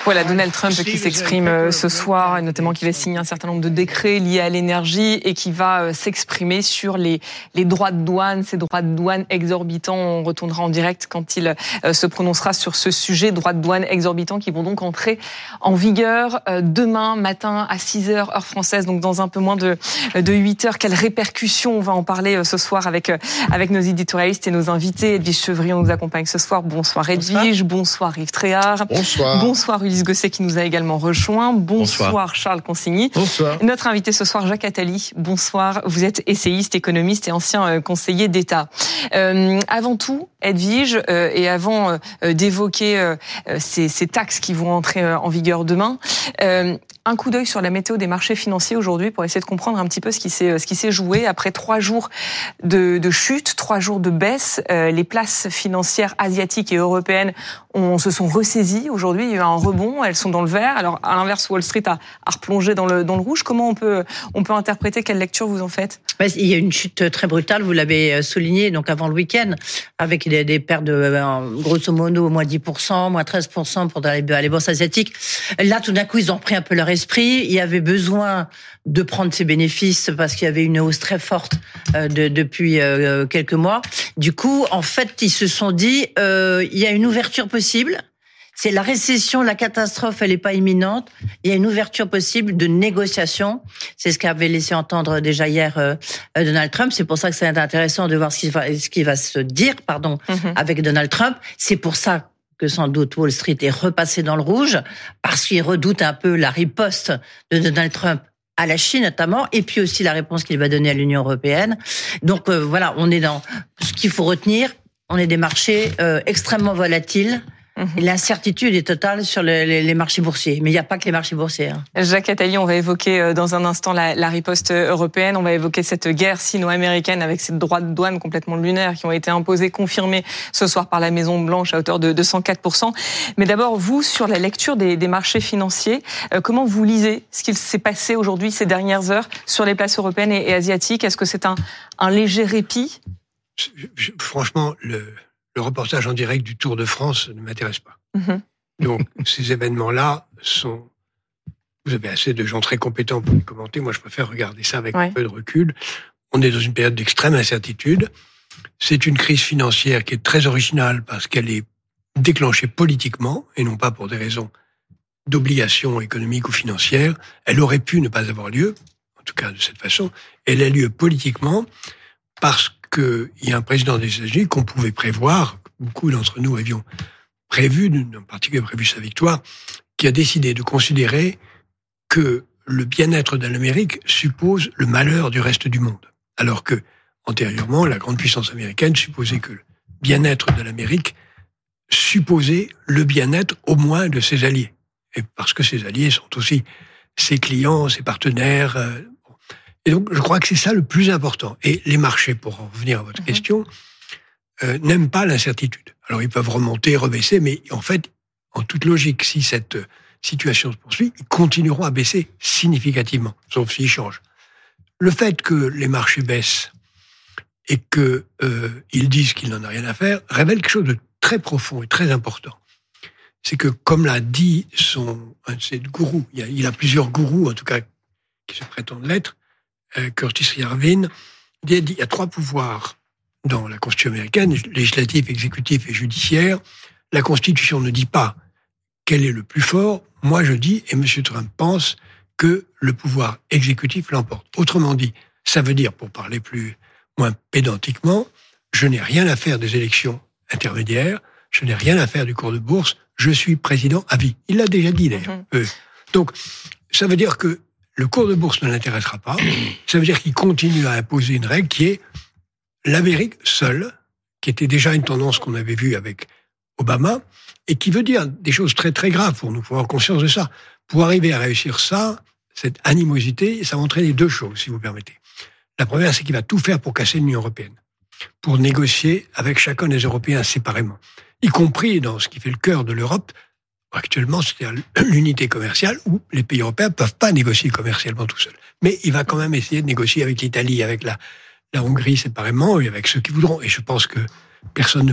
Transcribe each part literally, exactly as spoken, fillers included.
Voilà, Donald Trump qui s'exprime ce soir, et notamment qui va signer un certain nombre de décrets liés à l'énergie et qui va s'exprimer sur les, les droits de douane, ces droits de douane exorbitants. On retournera en direct quand il se prononcera sur ce sujet, droits de douane exorbitants qui vont donc entrer en vigueur demain matin à six heures heure française, donc dans un peu moins de, de huit heures. Quelles répercussions? On va en parler ce soir avec, avec nos éditorialistes et nos invités. Edwige Chevrillon nous accompagne ce soir. Bonsoir Edwige, bonsoir, bonsoir Yves Tréhard. Bonsoir. Bonsoir Ulysse Gosset qui nous a également rejoint. Bonsoir, Bonsoir. Charles Consigny. Bonsoir. Notre invité ce soir, Jacques Attali. Bonsoir. Vous êtes essayiste, économiste et ancien conseiller d'État. Euh, avant tout, Edwige, euh, et avant euh, d'évoquer euh, ces, ces taxes qui vont entrer euh, en vigueur demain, euh, un coup d'œil sur la météo des marchés financiers aujourd'hui pour essayer de comprendre un petit peu ce qui s'est, ce qui s'est joué après trois jours de, de chute, trois jours de baisse. Euh, les places financières asiatiques et européennes on se sont ressaisies aujourd'hui. Il y a eu un rebond, elles sont dans le vert. Alors à l'inverse, Wall Street a, a replongé dans le dans le rouge. Comment on peut on peut interpréter, quelle lecture vous en faites? Il y a une chute très brutale, vous l'avez souligné, donc avant le week-end, avec des, des pertes de grosso modo moins dix pour cent, moins treize pour cent pour les, les bourses asiatiques. Là, tout d'un coup, ils ont pris un peu leur esprit. Il y avait besoin de prendre ces bénéfices parce qu'il y avait une hausse très forte euh, de, depuis euh, quelques mois. Du coup, en fait, ils se sont dit, euh, il y a une ouverture possible. C'est la récession, la catastrophe, elle n'est pas imminente. Il y a une ouverture possible de négociation. C'est ce qu'avait laissé entendre déjà hier euh, Donald Trump. C'est pour ça que c'est intéressant de voir ce qui va, ce qui va se dire, pardon, mm-hmm. avec Donald Trump. C'est pour ça que sans doute Wall Street est repassé dans le rouge, parce qu'il redoute un peu la riposte de Donald Trump à la Chine notamment, et puis aussi la réponse qu'il va donner à l'Union européenne. Donc euh, voilà, on est dans ce qu'il faut retenir. On est des marchés euh, extrêmement volatiles. Mmh. L'incertitude est totale sur les, les, les marchés boursiers. Mais il n'y a pas que les marchés boursiers. Hein. Jacques Attali, on va évoquer dans un instant la, la riposte européenne. On va évoquer cette guerre sino-américaine avec ces droits de douane complètement lunaires qui ont été imposés, confirmés ce soir par la Maison-Blanche à hauteur de, de cent quatre pour cent. Mais d'abord, vous, sur la lecture des, des marchés financiers, euh, comment vous lisez ce qu'il s'est passé aujourd'hui, ces dernières heures, sur les places européennes et, et asiatiques? Est-ce que c'est un, un léger répit? Franchement, le... Le reportage en direct du Tour de France ne m'intéresse pas. Mmh. Donc, ces événements-là sont... Vous avez assez de gens très compétents pour les commenter. Moi, je préfère regarder ça avec ouais. un peu de recul. On est dans une période d'extrême incertitude. C'est une crise financière qui est très originale parce qu'elle est déclenchée politiquement et non pas pour des raisons d'obligation économique ou financière. Elle aurait pu ne pas avoir lieu, en tout cas de cette façon. Elle a lieu politiquement parce que qu'il y a un président des États-Unis qu'on pouvait prévoir, beaucoup d'entre nous avions prévu, en particulier prévu sa victoire, qui a décidé de considérer que le bien-être de l'Amérique suppose le malheur du reste du monde. Alors que, antérieurement, la grande puissance américaine supposait que le bien-être de l'Amérique supposait le bien-être au moins de ses alliés. Et parce que ses alliés sont aussi ses clients, ses partenaires. Euh, Et donc, je crois que c'est ça le plus important. Et les marchés, pour en revenir à votre mmh. question, euh, n'aiment pas l'incertitude. Alors, ils peuvent remonter, rebaisser, mais en fait, en toute logique, si cette situation se poursuit, ils continueront à baisser significativement, sauf s'ils changent. Le fait que les marchés baissent et qu'ils euh, disent qu'il n'en a rien à faire, révèle quelque chose de très profond et très important. C'est que, comme l'a dit son, un de ses gourous, il y a, il a plusieurs gourous, en tout cas, qui se prétendent l'être, Curtis Yarvin, il y a trois pouvoirs dans la Constitution américaine, législatif, exécutif et judiciaire. La Constitution ne dit pas quel est le plus fort. Moi, je dis, et M. Trump pense, que le pouvoir exécutif l'emporte. Autrement dit, ça veut dire, pour parler plus, moins pédantiquement, je n'ai rien à faire des élections intermédiaires, je n'ai rien à faire du cours de bourse, je suis président à vie. Il l'a déjà dit, d'ailleurs. Mm-hmm. Euh, donc, ça veut dire que le cours de bourse ne l'intéressera pas. Ça veut dire qu'il continue à imposer une règle qui est l'Amérique seule, qui était déjà une tendance qu'on avait vue avec Obama, et qui veut dire des choses très très graves pour nous, pour avoir conscience de ça. Pour arriver à réussir ça, cette animosité, ça va entraîner deux choses, si vous permettez. La première, c'est qu'il va tout faire pour casser l'Union européenne, pour négocier avec chacun des Européens séparément, y compris dans ce qui fait le cœur de l'Europe. Actuellement, c'est-à-dire l'unité commerciale où les pays européens ne peuvent pas négocier commercialement tout seuls. Mais il va quand même essayer de négocier avec l'Italie, avec la, la Hongrie séparément et avec ceux qui voudront. Et je pense que personne ne voudra.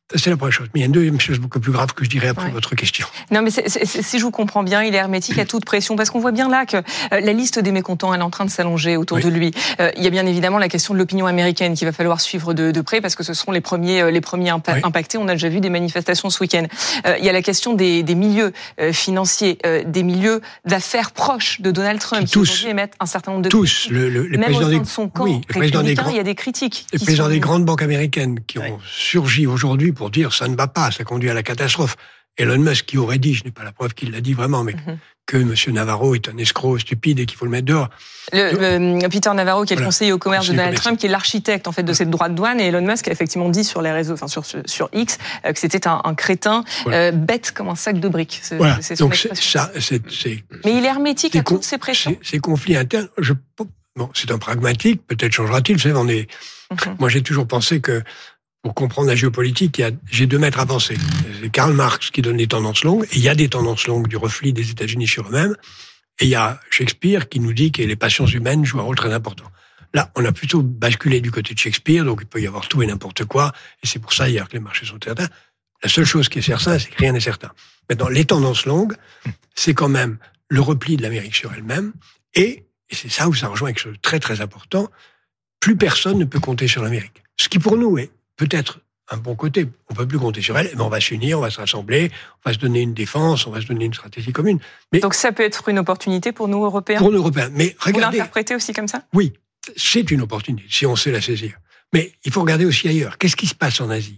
C'est la première chose. Mais il y a une deuxième chose beaucoup plus grave que je dirais après ouais. votre question. Non, mais c'est, c'est, si je vous comprends bien, il est hermétique à toute pression, parce qu'on voit bien là que euh, la liste des mécontents, elle est en train de s'allonger autour oui. de lui. Euh, il y a bien évidemment la question de l'opinion américaine qu'il va falloir suivre de, de près, parce que ce seront les premiers, euh, les premiers impa- oui. impactés. On a déjà vu des manifestations ce week-end. Euh, il y a la question des, des milieux euh, financiers, euh, des milieux d'affaires proches de Donald Trump, qui, qui aujourd'hui émettent un certain nombre de tous, critiques. Le, le, les Même au sein des, de son camp oui, républicain, des grands, il y a des critiques. Les présidents sont... des grandes banques américaines qui oui. ont surgi aujourd'hui pour dire ça ne va pas, ça conduit à la catastrophe. Elon Musk qui aurait dit, je n'ai pas la preuve qu'il l'a dit vraiment, mais mm-hmm. que M. Navarro est un escroc stupide et qu'il faut le mettre dehors. Le, le, Peter Navarro, qui est voilà. le conseiller au commerce conseiller de Donald commerce. Trump, qui est l'architecte en fait de cette droite douane, et Elon Musk a effectivement dit sur les réseaux, enfin sur sur X, euh, que c'était un, un crétin voilà. euh, bête comme un sac de briques. C'est, voilà. c'est Donc c'est, ça, c'est, c'est. Mais il est hermétique à con, toutes ces pressions. Ces conflits internes, je, bon, c'est un pragmatique. Peut-être changera-t-il. Vous savez, on est. Mm-hmm. Moi, j'ai toujours pensé que pour comprendre la géopolitique, il y a, j'ai deux maîtres à penser. C'est Karl Marx qui donne les tendances longues, et il y a des tendances longues du reflux des États-Unis sur eux-mêmes, et il y a Shakespeare qui nous dit que les passions humaines jouent un rôle très important. Là, on a plutôt basculé du côté de Shakespeare, donc il peut y avoir tout et n'importe quoi, et c'est pour ça hier que les marchés sont certains. La seule chose qui est certaine, c'est que rien n'est certain. Maintenant, les tendances longues, c'est quand même le repli de l'Amérique sur elle-même, et, et c'est ça où ça rejoint quelque chose de très très important, plus personne ne peut compter sur l'Amérique. Ce qui pour nous est peut-être un bon côté. On peut plus compter sur elle, mais on va s'unir, on va se rassembler, on va se donner une défense, on va se donner une stratégie commune. Mais donc ça peut être une opportunité pour nous, Européens? Pour nous, Européens. Mais regardez. Vous l'interprétez aussi comme ça? Oui, c'est une opportunité, si on sait la saisir. Mais il faut regarder aussi ailleurs. Qu'est-ce qui se passe en Asie?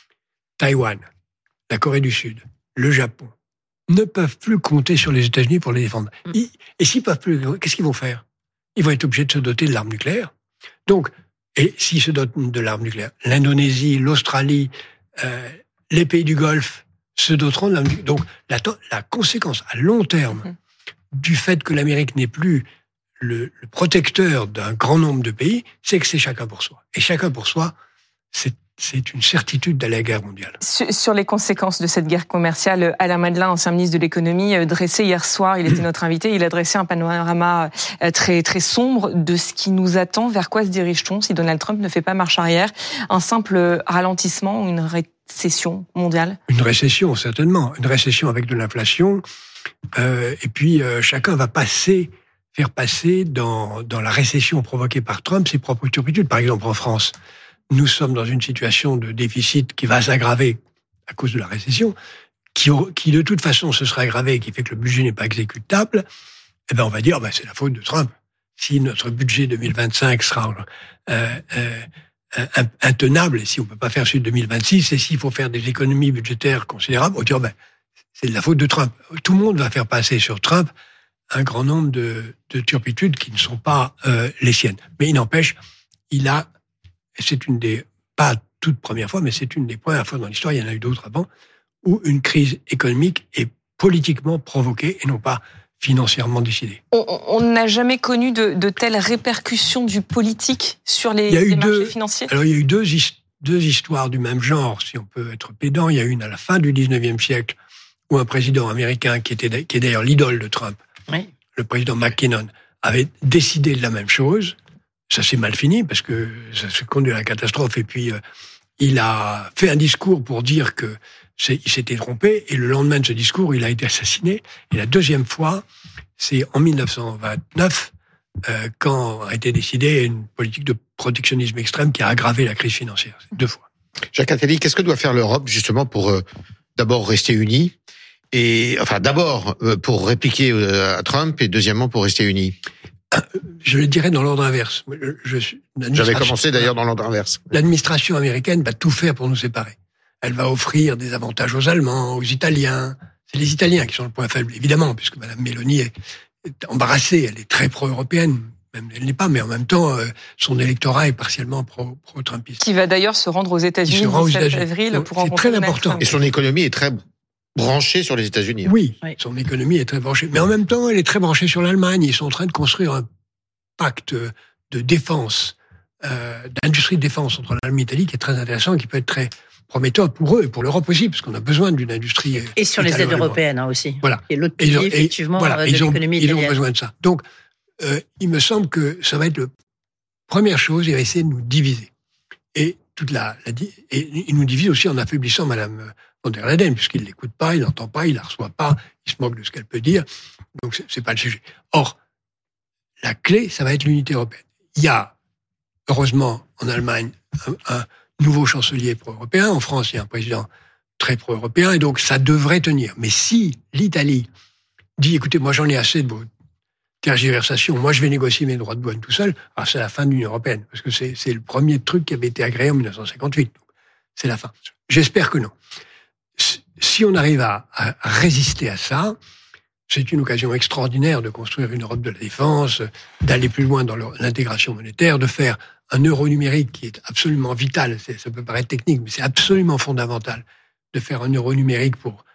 Taïwan, la Corée du Sud, le Japon ne peuvent plus compter sur les États-Unis pour les défendre. Ils, et s'ils peuvent plus, qu'est-ce qu'ils vont faire? Ils vont être obligés de se doter de l'arme nucléaire. Donc, et s'ils se dotent de l'arme nucléaire, l'Indonésie, l'Australie, euh, les pays du Golfe se doteront de l'arme nucléaire. Donc, la, la conséquence à long terme mmh. du fait que l'Amérique n'est plus le, le protecteur d'un grand nombre de pays, c'est que c'est chacun pour soi. Et chacun pour soi, c'est C'est une certitude d'aller à la guerre mondiale. Sur, sur les conséquences de cette guerre commerciale, Alain Madelin, ancien ministre de l'économie, dressé hier soir, il était notre invité, il a dressé un panorama très très sombre de ce qui nous attend. Vers quoi se dirige-t-on si Donald Trump ne fait pas marche arrière? Un simple ralentissement ou une récession mondiale? Une récession, certainement. Une récession avec de l'inflation. Euh, et puis, euh, chacun va passer, faire passer dans, dans la récession provoquée par Trump ses propres turpitudes. Par exemple, en France, nous sommes dans une situation de déficit qui va s'aggraver à cause de la récession, qui, qui de toute façon se sera aggravée et qui fait que le budget n'est pas exécutable. Eh ben on va dire, ben c'est la faute de Trump. Si notre budget deux mille vingt-cinq sera euh, euh, intenable et si on peut pas faire celui de deux mille vingt-six et s'il faut faire des économies budgétaires considérables, on va dire, ben c'est de la faute de Trump. Tout le monde va faire passer sur Trump un grand nombre de, de turpitudes qui ne sont pas euh, les siennes. Mais il n'empêche, il a et c'est une des, pas toute première fois, mais c'est une des premières fois dans l'histoire, il y en a eu d'autres avant, où une crise économique est politiquement provoquée et non pas financièrement décidée. On n'a jamais connu de, de telles répercussions du politique sur les, les marchés deux, financiers? Alors, il y a eu deux, deux histoires du même genre, si on peut être pédant. Il y a une à la fin du dix-neuvième siècle, où un président américain, qui, était, qui est d'ailleurs l'idole de Trump, oui. le président McKinnon, avait décidé de la même chose. Ça s'est mal fini parce que ça s'est conduit à la catastrophe. Et puis, euh, il a fait un discours pour dire que c'est, il s'était trompé. Et le lendemain de ce discours, il a été assassiné. Et la deuxième fois, c'est en mille neuf cent vingt-neuf, euh, quand a été décidée une politique de protectionnisme extrême qui a aggravé la crise financière. C'est deux fois. Jacques Attali, qu'est-ce que doit faire l'Europe justement pour euh, d'abord rester unie et enfin d'abord euh, pour répliquer euh, à Trump et deuxièmement pour rester unie? Je le dirais dans l'ordre inverse. Je, je, J'avais commencé d'ailleurs dans l'ordre inverse. L'administration américaine va tout faire pour nous séparer. Elle va offrir des avantages aux Allemands, aux Italiens. C'est les Italiens qui sont le point faible, évidemment, puisque Mme Meloni est, est embarrassée. Elle est très pro-européenne. Même elle n'est pas, mais en même temps, euh, son électorat est partiellement pro, pro-trumpiste. Qui va d'ailleurs se rendre aux États-Unis le dix-sept avril pour rencontrer très important. Et son économie est très branchée sur les États-Unis. Oui, oui, son économie est très branchée. Mais en même temps, elle est très branchée sur l'Allemagne. Ils sont en train de construire un pacte de défense, euh, d'industrie de défense entre l'Allemagne et l'Italie qui est très intéressant et qui peut être très prometteur pour eux et pour l'Europe aussi, parce qu'on a besoin d'une industrie. Et sur les aides européennes hein, aussi. Voilà. Et l'autre pilier, effectivement, voilà, de ils ont, l'économie italienne. Ils ont besoin de ça. Donc, euh, il me semble que ça va être la première chose, il va essayer de nous diviser. Et toute la, la et il nous divise aussi en affaiblissant Madame von der Leyen, puisqu'il l'écoute pas, il l'entend pas, il la reçoit pas, il se moque de ce qu'elle peut dire. Donc c'est, c'est pas le sujet. Or, la clé, ça va être l'unité européenne. Il y a, heureusement, en Allemagne, un, un nouveau chancelier pro-européen. En France, il y a un président très pro-européen, et donc ça devrait tenir. Mais si l'Italie dit, écoutez, moi j'en ai assez de vos tergiversations, moi je vais négocier mes droits de douane tout seul, alors c'est la fin de l'Union européenne, parce que c'est, c'est le premier truc qui avait été agréé en dix-neuf cent cinquante-huit. Donc c'est la fin. J'espère que non. Si on arrive à, à résister à ça, c'est une occasion extraordinaire de construire une Europe de la défense, d'aller plus loin dans l'intégration monétaire, de faire un euro numérique qui est absolument vital. C'est, ça peut paraître technique, mais c'est absolument fondamental de faire un euro numérique pour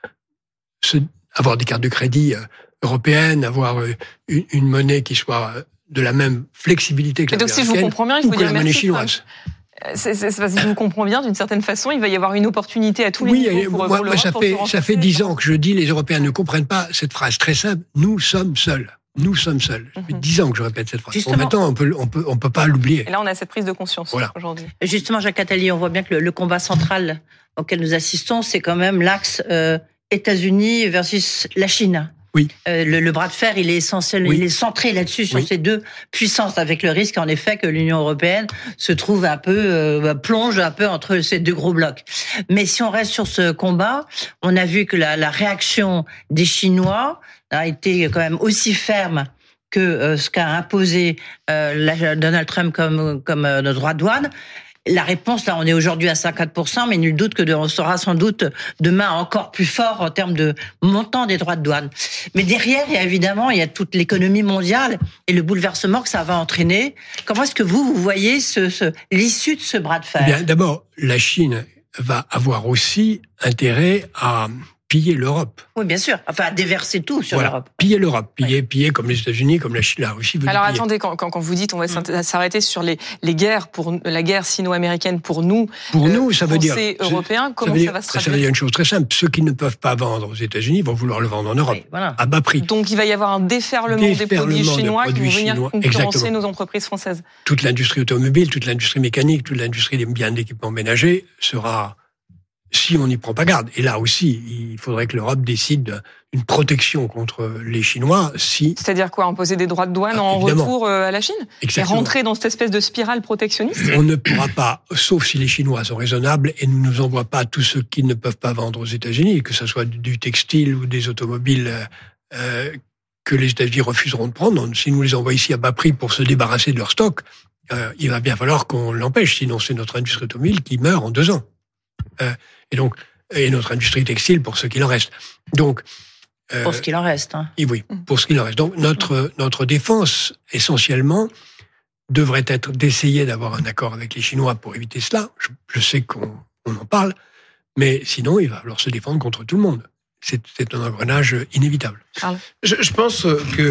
se, avoir des cartes de crédit euh, européennes, avoir euh, une, une monnaie qui soit de la même flexibilité que la américaine, donc si je vous comprends bien, il faut ou que dire la monnaie merci, chinoise. C'est, c'est, c'est parce que je vous comprends bien, d'une certaine façon, il va y avoir une opportunité à tous les oui, niveaux pour, moi, pour moi, ça pour fait ça fait dix ans que je dis les Européens ne comprennent pas cette phrase très simple. Nous sommes seuls. Nous sommes seuls. Ça fait dix ans que je répète cette phrase. Justement, bon, maintenant, on peut on peut on peut pas l'oublier. Et là, on a cette prise de conscience voilà. aujourd'hui. Justement, Jacques Attali, on voit bien que le, le combat central auquel nous assistons, c'est quand même l'axe euh, États-Unis versus la Chine. Oui. Euh, le, le bras de fer, il est essentiel, oui. il est centré là-dessus, sur oui. ces deux puissances, avec le risque, en effet, que l'Union européenne se trouve un peu, euh, plonge un peu entre ces deux gros blocs. Mais si on reste sur ce combat, on a vu que la, la réaction des Chinois a été quand même aussi ferme que euh, ce qu'a imposé euh, la, Donald Trump comme, comme euh, le droit de douane. La réponse, là, on est aujourd'hui à cinquante pour cent, mais nul doute que on sera sans doute demain encore plus fort en termes de montant des droits de douane. Mais derrière, il y a évidemment, il y a toute l'économie mondiale et le bouleversement que ça va entraîner. Comment est-ce que vous, vous voyez ce, ce, l'issue de ce bras de fer ? Eh bien, d'abord, la Chine va avoir aussi intérêt à piller l'Europe. Oui, bien sûr. Enfin, déverser tout sur voilà. l'Europe. Piller l'Europe. Piller, oui. piller comme les États-Unis, comme la Chine, la Russie. Alors attendez, quand, quand, quand vous dites on va mmh. s'arrêter sur les, les guerres, pour la guerre sino-américaine pour nous, pour euh, nous, ça veut dire Européens, comment ça, ça dire, va se traduire ? Ça veut dire une chose très simple. Ceux qui ne peuvent pas vendre aux États-Unis vont vouloir le vendre en Europe, oui, voilà. à bas prix. Donc il va y avoir un déferlement, déferlement des produits chinois de produits qui vont venir chinois. concurrencer Exactement. nos entreprises françaises. Toute l'industrie automobile, toute l'industrie mécanique, toute l'industrie des biens d'équipement ménager sera... si on n'y prend pas garde. Et là aussi, il faudrait que l'Europe décide d'une protection contre les Chinois. Si C'est-à-dire quoi ? Imposer des droits de douane ah, en évidemment. retour à la Chine ? Exactement. Et rentrer dans cette espèce de spirale protectionniste ? On ne pourra pas, sauf si les Chinois sont raisonnables et ne nous envoient pas tous ceux qui ne peuvent pas vendre aux États-Unis, que ce soit du textile ou des automobiles euh, que les États-Unis refuseront de prendre. Si nous les envoient ici à bas prix pour se débarrasser de leur stock, euh, il va bien falloir qu'on l'empêche. Sinon, c'est notre industrie automobile qui meurt en deux ans. Euh, Et donc, et notre industrie textile pour ce qu'il en reste. Donc, euh, pour ce qu'il en reste. Hein. Et oui, pour ce qu'il en reste. Donc, notre notre défense, essentiellement, devrait être d'essayer d'avoir un accord avec les Chinois pour éviter cela. Je, je sais qu'on on en parle, mais sinon, il va falloir se défendre contre tout le monde. C'est, c'est un engrenage inévitable. Je, je pense que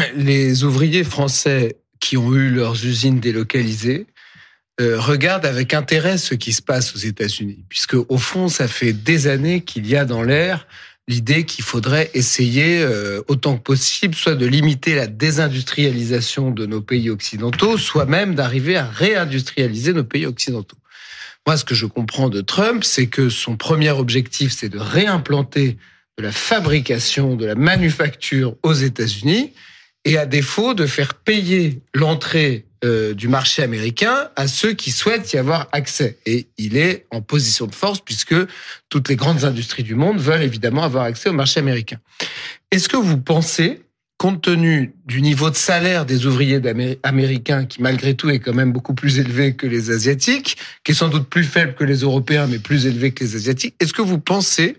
les ouvriers français qui ont eu leurs usines délocalisées Euh, regarde avec intérêt ce qui se passe aux États-Unis, puisque au fond, ça fait des années qu'il y a dans l'air l'idée qu'il faudrait essayer euh, autant que possible, soit de limiter la désindustrialisation de nos pays occidentaux, soit même d'arriver à réindustrialiser nos pays occidentaux. Moi, ce que je comprends de Trump, c'est que son premier objectif, c'est de réimplanter de la fabrication, de la manufacture aux États-Unis, et à défaut de faire payer l'entrée Euh, du marché américain à ceux qui souhaitent y avoir accès. Et il est en position de force puisque toutes les grandes industries du monde veulent évidemment avoir accès au marché américain. Est-ce que vous pensez, compte tenu du niveau de salaire des ouvriers américains, qui malgré tout est quand même beaucoup plus élevé que les Asiatiques, qui est sans doute plus faible que les Européens, mais plus élevé que les Asiatiques, est-ce que vous pensez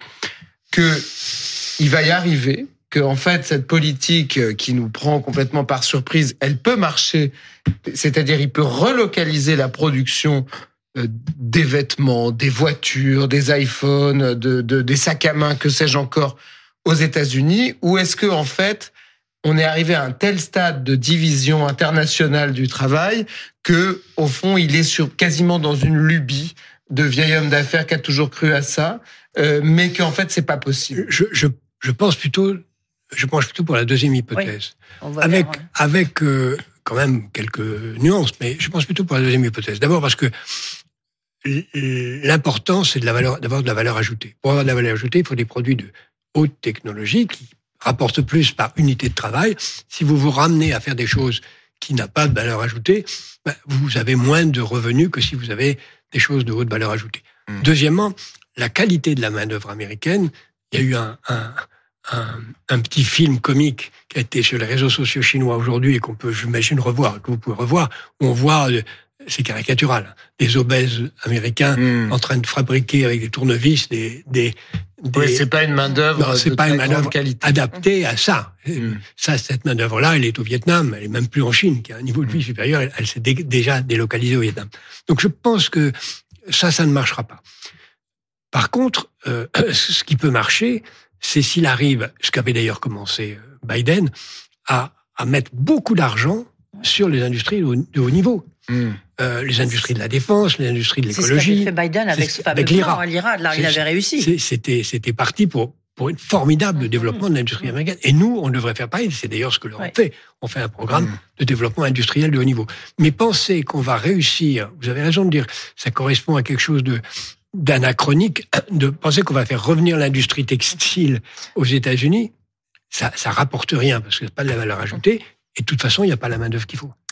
qu'il va y arriver, que en fait cette politique qui nous prend complètement par surprise, elle peut marcher, c'est-à-dire il peut relocaliser la production des vêtements, des voitures, des iPhones, de, de, des sacs à main, que sais-je encore, aux États-Unis, ou est-ce que en fait on est arrivé à un tel stade de division internationale du travail que au fond il est sur quasiment dans une lubie de vieil homme d'affaires qui a toujours cru à ça, euh, mais qu'en fait c'est pas possible. Je, je, je pense plutôt Je penche plutôt pour la deuxième hypothèse. Oui, avec, bien, ouais. avec euh, quand même quelques nuances, mais je pense plutôt pour la deuxième hypothèse. D'abord parce que l'important, c'est de la valeur, d'avoir de la valeur ajoutée. Pour avoir de la valeur ajoutée, il faut des produits de haute technologie qui rapportent plus par unité de travail. Si vous vous ramenez à faire des choses qui n'ont pas de valeur ajoutée, ben, vous avez moins de revenus que si vous avez des choses de haute valeur ajoutée. Mmh. Deuxièmement, la qualité de la main-d'œuvre américaine. Il y a eu un, un, un, un petit film comique qui a été sur les réseaux sociaux chinois aujourd'hui et qu'on peut, j'imagine, revoir, que vous pouvez revoir, où on voit, c'est caricatural, des obèses américains mmh. en train de fabriquer avec des tournevis des... des Oui, c'est pas une main-d'œuvre c'est de pas très une main-d'œuvre qualité. Adaptée à ça. Mmh. Ça, cette main-d'œuvre-là, elle est au Vietnam, elle est même plus en Chine, qui a un niveau de vie supérieur, elle, elle s'est dé, déjà délocalisée au Vietnam. Donc je pense que ça, ça ne marchera pas. Par contre, euh, ce qui peut marcher, c'est s'il arrive, ce qu'avait d'ailleurs commencé Biden, à, à mettre beaucoup d'argent sur les industries de haut, de haut niveau. Mmh. Euh, les industries de la défense, les industries de l'écologie. C'est ce qu'avait fait Biden avec, ce avec l'I R A. L'I R A, là, il avait réussi. C'était, c'était parti pour, pour un formidable mmh. développement de l'industrie américaine. Et nous, on devrait faire pareil. C'est d'ailleurs ce que l'Europe ouais. fait. On fait un programme mmh. de développement industriel de haut niveau. Mais penser qu'on va réussir, vous avez raison de dire, ça correspond à quelque chose de d'anachronique, de penser qu'on va faire revenir l'industrie textile aux États-Unis, ça, ça rapporte rien parce que c'est pas de la valeur ajoutée. Et de toute façon, il n'y a pas la main-d'œuvre qu'il faut.